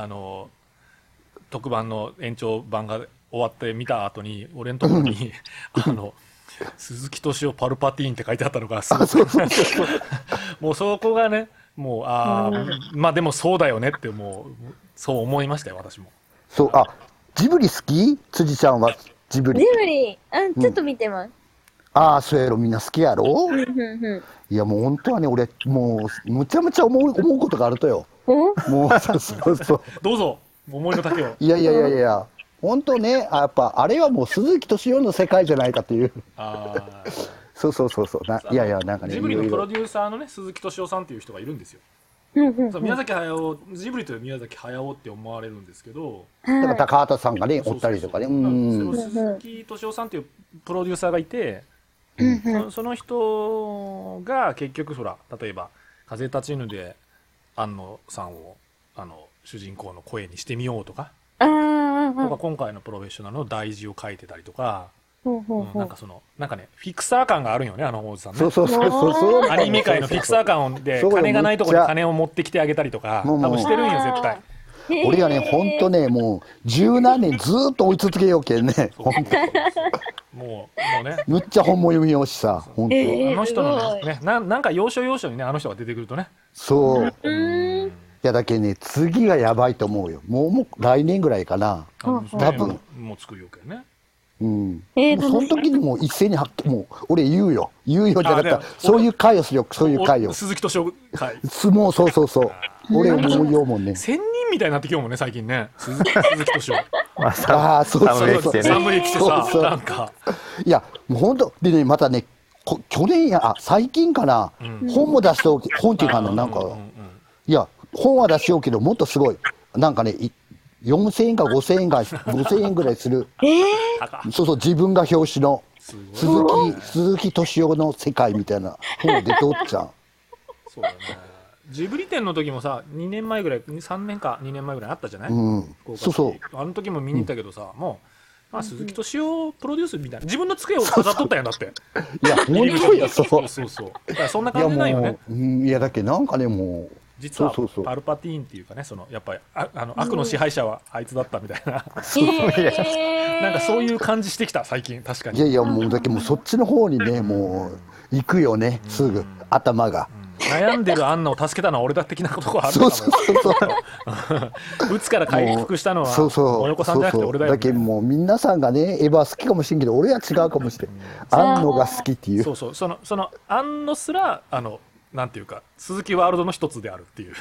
特番の延長版が終わって見た後に俺のところに鈴木敏夫パルパティーンって書いてあったのがすごくもうそこがね、もうまあでもそうだよねってもうそう思いましたよ、私も。 そう、ジブリ好き？辻ちゃんはジブリ。 ジブリ、ちょっと見てます。 そうやろ、みんな好きやろ。いやもう本当はね、俺もうむちゃむちゃ思うことがあるとよ。もうそうどうぞ思いの丈を。 いや本当ね、やっぱあれはもう鈴木敏夫の世界じゃないかという。そういやなんかね、 ジブリのプロデューサーのね、鈴木敏夫さんっていう人がいるんですよ。宮崎駿、ジブリという宮崎駿って思われるんですけど、 だから高畑さんがねおったりとかね、 鈴木敏夫さんっていうプロデューサーがいて、その人が結局例えば「風立ちぬ」で庵野さんを主人公の声にしてみようとか、今回のプロフェッショナルの題字を書いてたりとか。なんかね、フィクサー感があるよね、おじさんね。そうアニメ界のフィクサー感で金がないところに金を持ってきてあげたりとか多分してるんよ、絶対。 俺はね、ほんとね、もう十何年ずっと追い続けようけんね。もうね、むっちゃ本も読みようしさ、ほんと。 の人のね、なんか要所要所にね、あの人が出てくるとね。 そう。いやだけね、次がやばいと思うよ。もう来年ぐらいかな。多分。 もう作るよけね。 その時にもう一斉にもう俺言うよじゃなくて、そういう会をするよ、そういう会を。 鈴木敏夫会。 もうそう俺もう言おうもんね。 仙人みたいになってきようもんね、最近ね、鈴木敏夫。 そう寒い来てさ、なんかいやもう本当でね、またね、去年最近かな、本も出しておき、本っていうかなんか、いや本は出しておきけど、もっとすごいなんかね、4000円か5000円か5000円ぐらいする、自分が表紙の鈴木敏夫の世界みたいな本が出ておっちゃう。 そうだね。ジブリ展の時もさ、2年前ぐらい、3年か2年前ぐらいあったじゃない。あの時も見に行ったけどさ、もう鈴木敏夫プロデュースみたいな、自分の机を飾っとったやんだって。 いや本当や、そう。 だからそんな感じないよね。 いやだけなんかね、もう実はパルパティーンっていうかね、やっぱり悪の支配者はあいつだったみたいな、なんかそういう感じしてきた最近、確かに。 いやもうだけもうそっちの方にね、もう行くよね、すぐ頭が。 悩んでるアンナを助けたのは俺だ的なことがあるのかも。うつから回復したのはおよこさんじゃなくて俺だよ。 だけもう皆さんがね、エヴァ好きかもしれんけど、俺は違うかもしれん。アンノが好きっていう。 そのアンノすらなんていうか鈴木ワールドの一つであるっていう。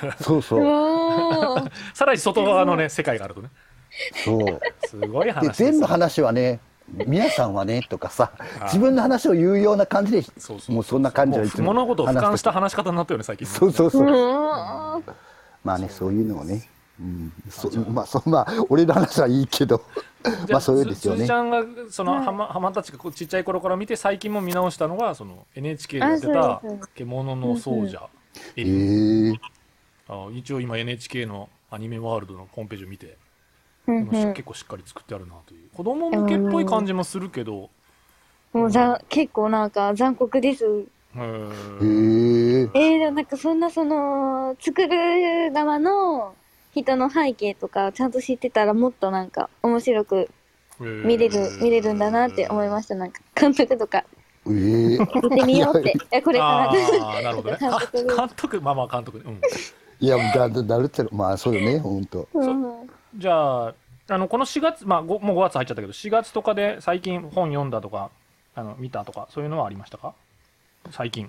さらに外側のね世界があるとね。すごい話です。 全部話はね、皆さんはねとかさ、自分の話を言うような感じで、もうそんな感じはいつも物事を俯瞰した話し方になったよね最近。 そうまあね、そういうのをね、 まあ俺の話はいいけどまあそういうですよね。 辻ちゃんがその浜たちがちっちゃい頃から見て最近も見直したのがその NHK でやってた「獣の奏者」一応今 NHK のアニメワールドのホームページを見て結構しっかり作ってあるなという、子供向けっぽい感じもするけど、 もう結構なんか残酷です。でもなんかそんなその作る側の人の背景とかちゃんと知ってたらもっとなんか面白く見れるんだなって思いました。なんか監督とか見てみようってこれからなるほどね。監督監督、 いやだるってまあそうよね本当。 じゃあこの4月もう5月入っちゃったけど4月とかで最近本読んだとか見たとかそういうのはありましたか？最近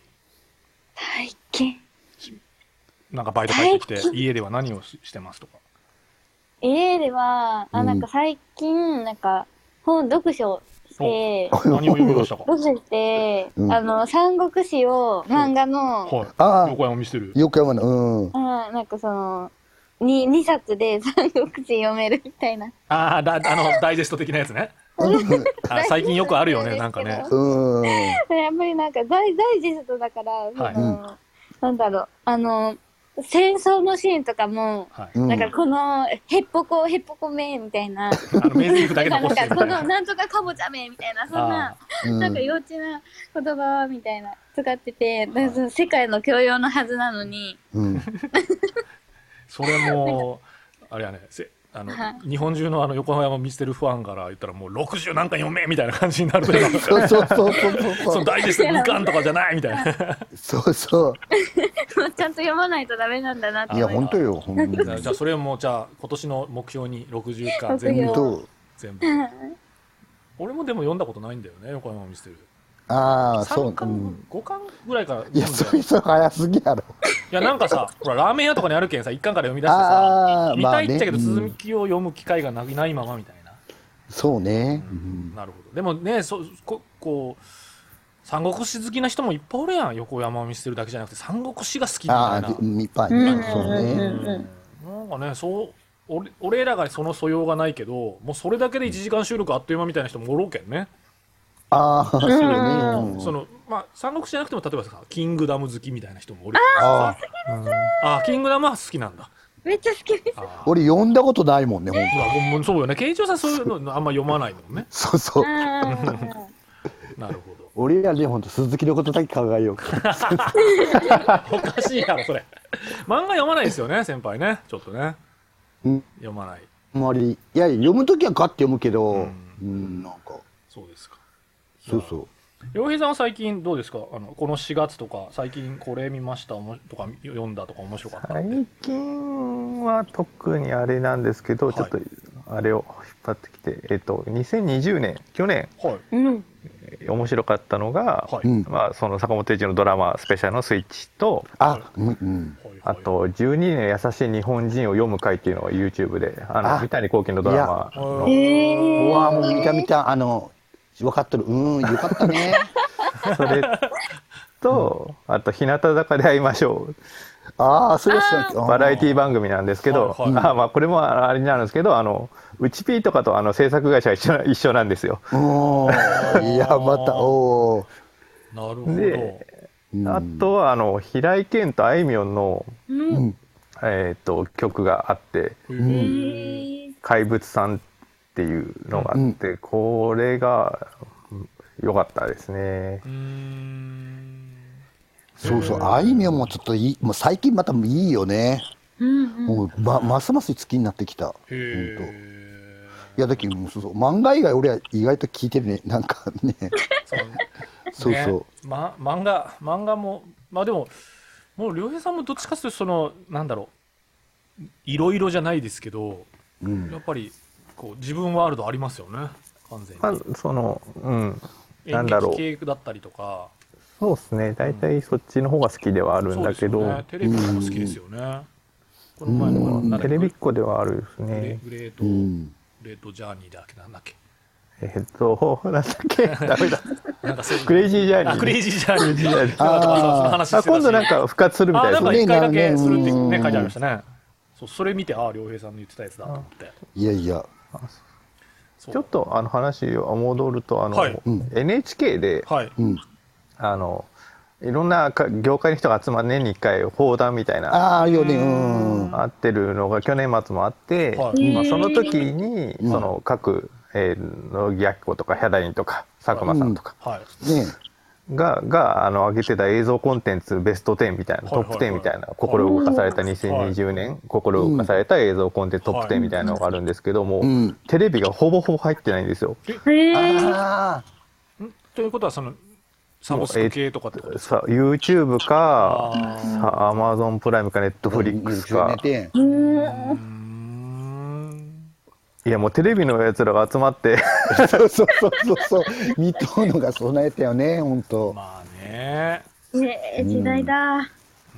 なんかバイト帰ってきて家では何をしてますとか。 家ではなんか最近なんか読書して何を読みましたか？ 読書して三国志を漫画の横山見せてる横山のなんかその2冊で三国志読めるみたいな。 ダイジェスト的なやつね。最近よくあるよねなんかね。やっぱりなんかダイジェストだからなんだろう戦争のシーンとかもなんかこのへっぽこめみたいな名台詞だけ残してこのなんとかかぼちゃめみたいなそんななんか幼稚な言葉みたいな使ってて世界の教養のはずなのに。 それもあれやね日本中の横浜ミステルファンから言ったらもう60何回読めみたいな感じになるというそう大事して2巻とかじゃないみたいなそうちゃんと読まないとダメなんだなって。 いや本当よ。 じゃあそれをもう今年の目標に60巻全部俺もでも読んだことないんだよね横浜ミステル。 そう 3巻5巻ぐらいからいやそれ早すぎやろ。 いやなんかさほらラーメン屋とかにあるけんさ1巻から読み出してさ見たいっちゃけど続きを読む機会がないままみたいな。 そうね。 なるほど。でもねこう三国志好きな人もいっぱいおるやん。横山を見せてるだけじゃなくて三国志が好きみたいな。 いっぱいね。そうね。 なんかね俺らがその素養がないけどもうそれだけで1時間収録あっという間みたいな人もおろうけんね。 そうね。 三国志じゃなくても例えばさキングダム好きみたいな人もおるからさ。キングダムは好きなんだ。 めっちゃ好きです。 俺読んだことないもんね本当。そうよね。慶一郎さんそういうのあんま読まないもんね。 そうなるほど。 俺らね本当鈴木のことだけ考えようおかしいやろそれ。漫画読まないですよね先輩ね。ちょっとね読まない。 あんまりいや読むときはガッて読むけどなんかそうですか。 そう洋平さんは最近どうですか？この4月とか最近これ見ましたとか読んだとか面白かった。 最近は特にあれなんですけど、ちょっとあれを引っ張ってきて2020年去年面白かったのがその坂本龍一のドラマスペシャルのスイッチとあと12年優しい日本人を読む会っていうのが YouTube で三谷幸喜のドラマのうわもう見た分かってるよかったねそれとあと日向坂で会いましょうそれはバラエティ番組なんですけどこれもあれになるんですけどうちピーとかと制作会社が一緒なんですよ。 いやまたなるほど。 であとは平井堅とあいみょんの曲があって怪物さんっていうのがあってこれが良かったですね。 そうあいみょんもちょっともう最近またいいよね。もうますます好きになってきた。いやだけど漫画以外俺は意外と聞いてるねなんかね。 漫画もでももう良平さんもどっちかというとなんだろういろいろじゃないですけどやっぱり自分ワールドありますよね完全に。 なんだろう演劇系だったりとか。 そうですね大体そっちの方が好きではあるんだけど、 テレビも好きですよね。この前のテレビっ子ではあるですね。 グレートジャーニーだっけなんだっけなんだっけダメだなんかクレイジージャーニー。 クレイジージャーニー。その話してたし今度なんか復活するみたいですね。 なんか1回だけするってね書いてありましたね。 それ見て、ああ良平さんの言ってたやつだと思って。 いやいや。 ちょっと話を戻るとはい、 NHK で、 はい、 いろんな業界の人が集まる年に1回放談みたいなあってるのが去年末もあって、 はい、 まあ、その時にその各乃木明子とかヒャダインとか佐久間さんとかが上げてた映像コンテンツベスト10みたいなトップ10みたいな心動かされた2020年心動かされた映像コンテンツトップ10みたいなのがあるんですけども、テレビがほぼほぼ入ってないんですよ。 ということはそのサブスク系とかってことですか ？YouTube かAmazon プライムか Netflix か。いやもうテレビのやつらが集まってそう見とうのが備えたよね本当。 まあね時代だ。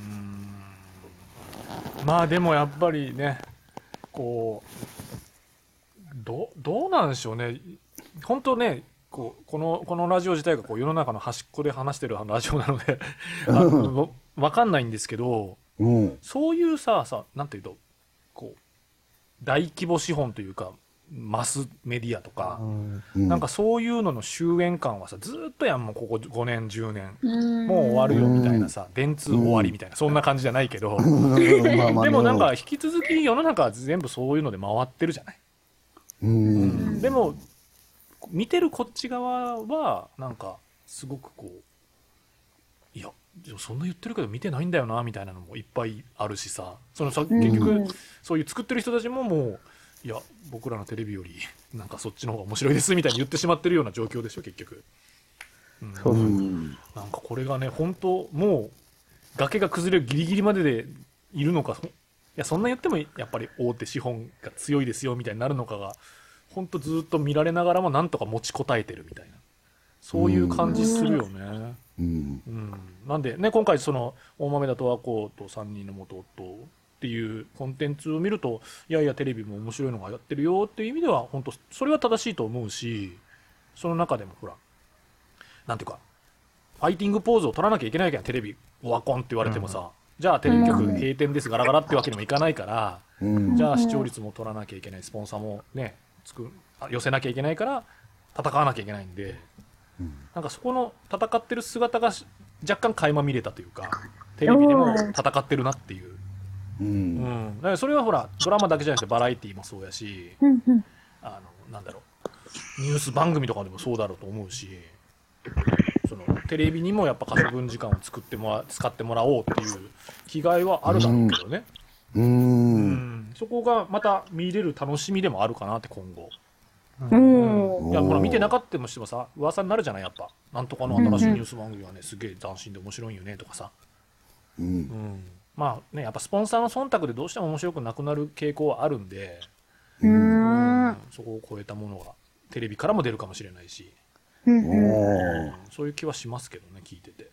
まあでもやっぱりねこうどうなんでしょうね本当ねこのラジオ自体がこう世の中の端っこで話してるラジオなので分かんないんですけど、そういうさなんていうとこう大規模資本というかマスメディアとか、なんかそういうのの終焉感はさずっとやんもうここ5年10年、もう終わるよみたいなさ電通終わりみたいな、そんな感じじゃないけどでもなんか引き続き世の中は全部そういうので回ってるじゃない。でも見てるこっち側はなんかすごくこういやそんな言ってるけど見てないんだよなみたいなのもいっぱいあるしさ結局そういう作ってる人たちももういや僕らのテレビよりなんかそっちの方が面白いですみたいに言ってしまってるような状況でしょ結局。なんかこれがね本当もう崖が崩れるギリギリまででいるのかいやそんな言ってもやっぱり大手資本が強いですよみたいになるのかが本当ずっと見られながらもなんとか持ちこたえてるみたいなそういう感じするよね。なんでね今回その大豆田と和子と3人の元夫っていうコンテンツを見るといやいやテレビも面白いのがやってるよっていう意味では本当それは正しいと思うしその中でもほらなんていうかファイティングポーズを取らなきゃいけないけどテレビオワコンって言われてもさ、じゃあテレビ局閉店ですガラガラってわけにもいかないから、じゃあ視聴率も取らなきゃいけないスポンサーもね寄せなきゃいけないから戦わなきゃいけないんで、なんかそこの戦ってる姿が若干垣間見れたというかテレビでも戦ってるなっていう、だからそれはほらドラマだけじゃなくてバラエティーもそうやし、なんだろうニュース番組とかでもそうだろうと思うしそのテレビにもやっぱ可処分時間を使ってもらおうっていう気概はあるだろうけどね。そこがまた見れる楽しみでもあるかなって今後。いやほら見てなかったもしてもさ噂になるじゃないやっぱなんとかの新しいニュース番組はねすげえ斬新で面白いよねとかさ、まあねやっぱスポンサーの忖度でどうしても面白くなくなる傾向はあるんで、そこを超えたものがテレビからも出るかもしれないし、そういう気はしますけどね聞いてて。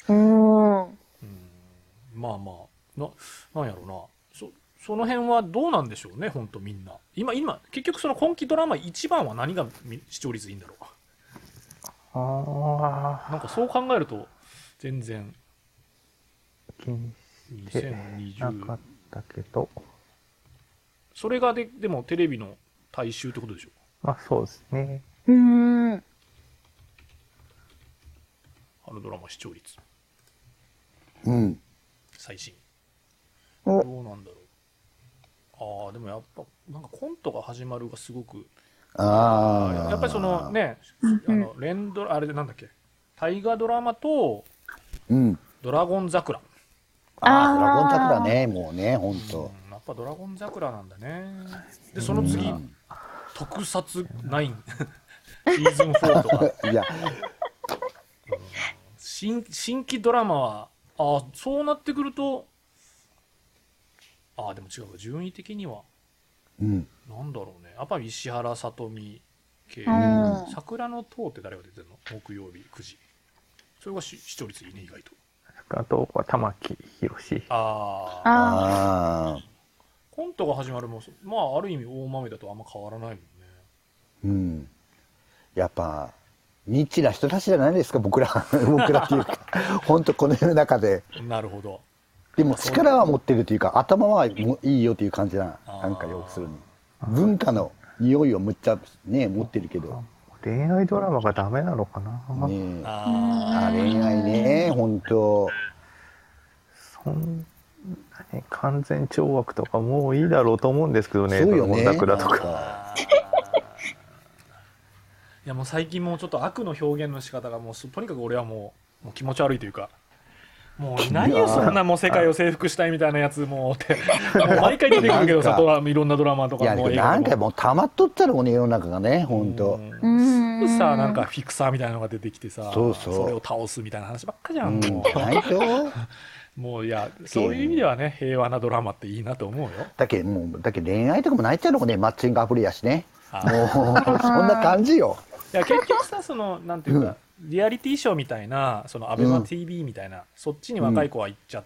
まあまあなんやろうなその辺はどうなんでしょうね本当みんな今結局その今期ドラマ一番は何が視聴率いいんだろう。なんかそう考えると全然2020 なかったけどそれがでもテレビの大衆ってことでしょ。 まあそうですね。 あのドラマ視聴率最新どうなんだろう。でもやっぱなんかコントが始まるがすごくやっぱりそのね連ドラあれでなんだっけ大河ドラマとドラゴン桜ドラゴン桜ねもうね本当やっぱドラゴン桜なんだね。でその次特撮9シーズン4とかいや新規ドラマはそうなってくるとでも違う順位的には、なんだろうねやっぱり石原さとみ系、桜の塔って誰が出てるの木曜日9時それが視聴率いいね意外と。 あとは玉木宏コントが始まるもまあある意味大豆だとあんま変わらないもんね。 やっぱニッチな人たちじゃないですか僕らっていうか本当この世の中で。 なるほど。 でも力は持ってるというか、頭はいいよという感じだな。なんか要するに。文化の匂いをむっちゃね、持ってるけど。 恋愛ドラマがダメなのかな。 ね恋愛ね、本当。 そんなに完全懲悪とかもういいだろうと思うんですけどね。 そうよね。 桜とか。 いやもう最近もうちょっと悪の表現の仕方がもうとにかく俺はもう気持ち悪いというか。もう何よそんなもう世界を征服したいみたいなやつもうってもう毎回出てくるけどさ、いろんなドラマとかもなんかもう溜まっとったらもうね、世の中がね、本当さなんかフィクサーみたいなのが出てきてさ、 それを倒すみたいな話ばっかじゃん。もういやそういう意味ではね、平和なドラマっていいなと思うよ。 だけ恋愛とかもないっちゃうのもね、マッチングアプリやしね、もうそんな感じよ。 いや結局さ、そのなんていうか、リアリティショーみたいな、そのアベマ TV みたいな、そっちに若い子は行っちゃって、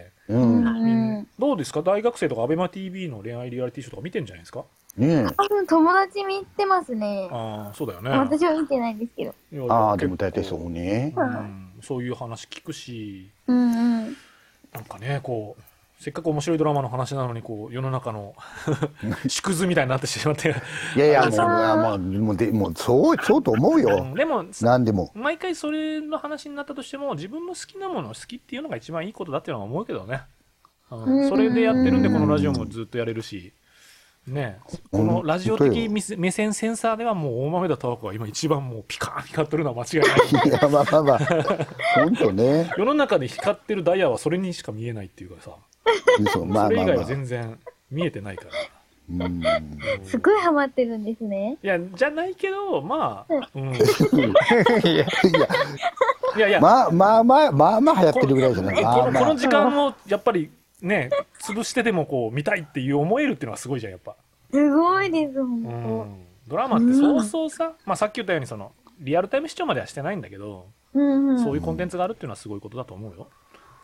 どうですか、大学生とかアベマ TV の恋愛リアリティショーとか見てんじゃないですか。 多分友達見てますね。 ああ、そうだよね。 私は見てないんですけど。 ああ、でも大体そうね。 そういう話聞くし、なんかね、こうせっかく面白いドラマの話なのに、こう世の中の縮図みたいになってしまって。 いやいや、もうそうと思うよ。 でも何でも毎回それの話になったとしても、自分の好きなものを好きっていうのが一番いいことだっていうのは思うけどね。それでやってるんで、このラジオもずっとやれるしね。このラジオ的目線センサーではもう大豆田十和子が今一番もうピカーン光ってるのは間違いない。 いやまあ本当ね。 世の中で光ってるダイヤはそれにしか見えないっていうかさ、それ以外は全然見えてないから。 すごいハマってるんですね。 いやじゃないけど、まあ、 いやまあ流行ってるぐらいじゃない。 この時間もやっぱりね、潰してでもこう見たいっていう思えるっていうのはすごいじゃん、やっぱ。 すごいです、本当。ドラマってそうそうさ、まあさっき言ったようにそのリアルタイム視聴まではしてないんだけど、そういうコンテンツがあるっていうのはすごいことだと思うよ。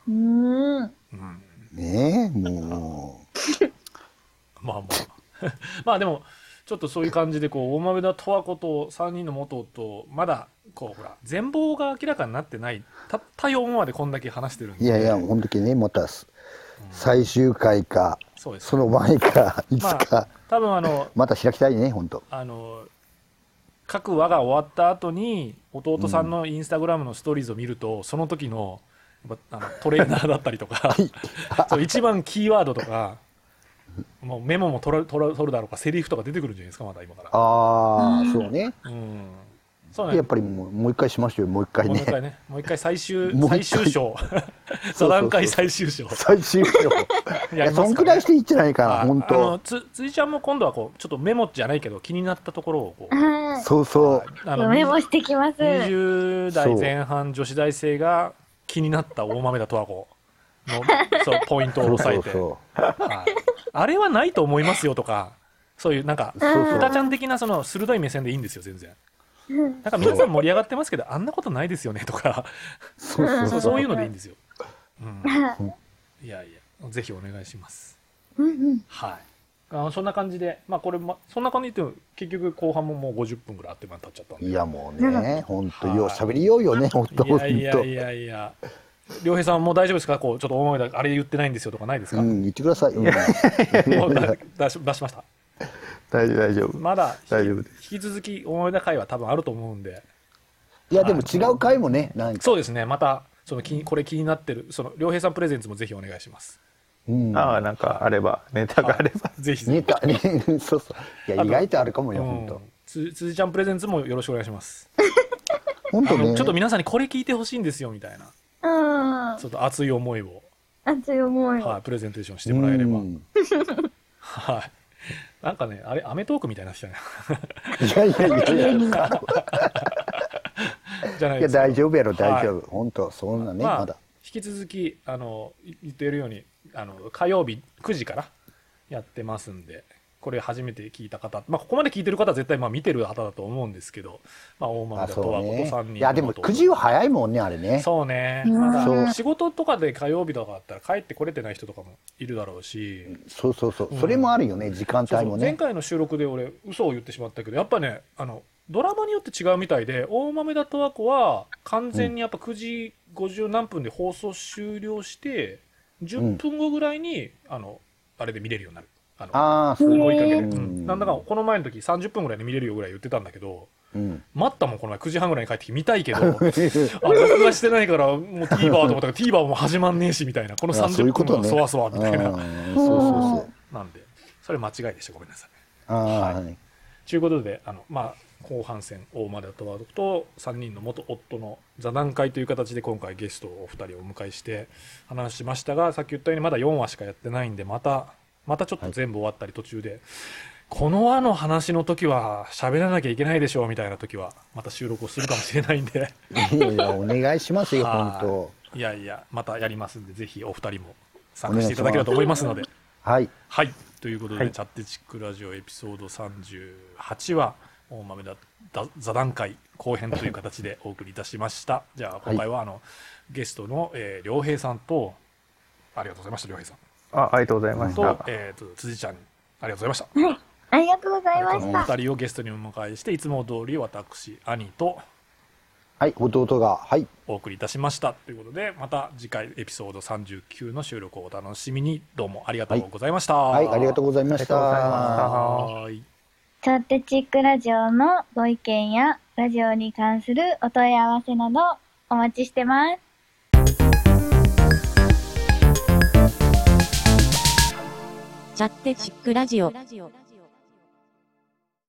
ねえ、もうまあまあでもちょっとそういう感じで、こう大豆田十和子と3人の元とまだこうほら全貌が明らかになってない、たった4話でこんだけ話してるんで。 いやこんだけね、また最終回か、その前かいつか、 多分また開きたいね、本当。 各話が終わった後に弟さんのインスタグラムのストーリーズを見ると、その時のトレーナーだったりとかそう一番キーワードとか、もうメモも取るだろうか、セリフとか出てくるんじゃないですか、また今から。 ああ、そうね。 そうね。 やっぱりもう一回しましょうよ、もう一回ね。 もう一回最終章座談会最終章。 いや、そんくらいしていいんじゃないかな、本当。 辻ちゃんも今度はこうちょっとメモじゃないけど気になったところをこう、そうメモしてきます。 20代前半女子大生が気になった大豆田十和子のポイントを押さえて、あれはないと思いますよとか、そういうなんか歌ちゃん的なその鋭い目線でいいんですよ、全然。なんか皆さん盛り上がってますけど、あんなことないですよねとか、そういうのでいいんですよ。いやぜひお願いします。はい。そんな感じで、まあこれそんな感じで結局後半ももう50分ぐらいあって経っちゃったんで。 いやもうね、本当よう喋りようよね、本当。 いや。良平さんもう大丈夫ですか？こうちょっと大豆田あれ言ってないんですよとかないですか？ 言ってください。もう出しました。 大丈夫。 まだ大丈夫です。 引き続き大豆田会は多分あると思うんで。 いやでも違う会もね、なんか。 そうですね。またこれ気になってるその良平さんプレゼンツもぜひお願いします。 なんかあれば、ネタがあればぜひ。 ネタね、そう。いや意外とあるかもよ、本当。 辻ちゃんプレゼンツもよろしくお願いします。 本当ね。 ちょっと皆さんにこれ聞いてほしいんですよみたいな。ちょっと熱い思いを。プレゼンテーションしてもらえれば。はい。なんかね、あれアメトークみたいな人やな。 いや。 じゃないですか。いや大丈夫やろ、大丈夫。本当そんなね、まだ。 引き続き言っているように火曜日9時からやってますんで、これ初めて聞いた方、ここまで聞いてる方は絶対見てる方だと思うんですけど、大豆田十和子と3人。 いやでも9時は早いもんね、あれね。 そうね。まだ仕事とかで火曜日とかだったら帰ってこれてない人とかもいるだろうし。 そう。それもあるよね、時間帯もね。 前回の収録で俺嘘を言ってしまったけど、やっぱねドラマによって違うみたいで、大豆田十和子は完全にやっぱ9時50何分で放送終了して、 10分後ぐらいにあれで見れるようになる。 そう追いかけて、なんだかこの前の時30分ぐらいで見れるよぐらい言ってたんだけど、待ったもんこの前9時半ぐらいに帰ってきて見たいけど録画してないからもう TVer と思ったから TVer も始まんねえしみたいな、この30分がそわそわみたいな、なんでそれ間違いでした、ごめんなさい。ということで後半戦大間田とワードと3人の元夫の座談会という形で今回ゲストをお二人をお迎えして話しましたが、さっき言ったようにまだ4話しかやってないんでまたちょっと全部終わったり途中で、この輪の話の時は喋らなきゃいけないでしょうみたいな時はまた収録をするかもしれないんでいやお願いしますよ本当。 いやまたやりますんで、ぜひお二人も参加していただければと思いますので、 はいということで、チャッテチックラジオエピソード38は大豆田座談会後編という形でお送りいたしました。じゃあ今回はゲストの良平さんと、ありがとうございました。良平さんありがとうございました。 辻ちゃんありがとうございました。 ありがとうございました。 お二人をゲストにお迎えして、いつも通り私兄と弟がお送りいたしましたということで、また次回エピソード39の収録をお楽しみに。どうもありがとうございました。 ありがとうございました。 チャッテチックラジオのご意見やラジオに関するお問い合わせなどお待ちしてます。 チャッテチックラジオ。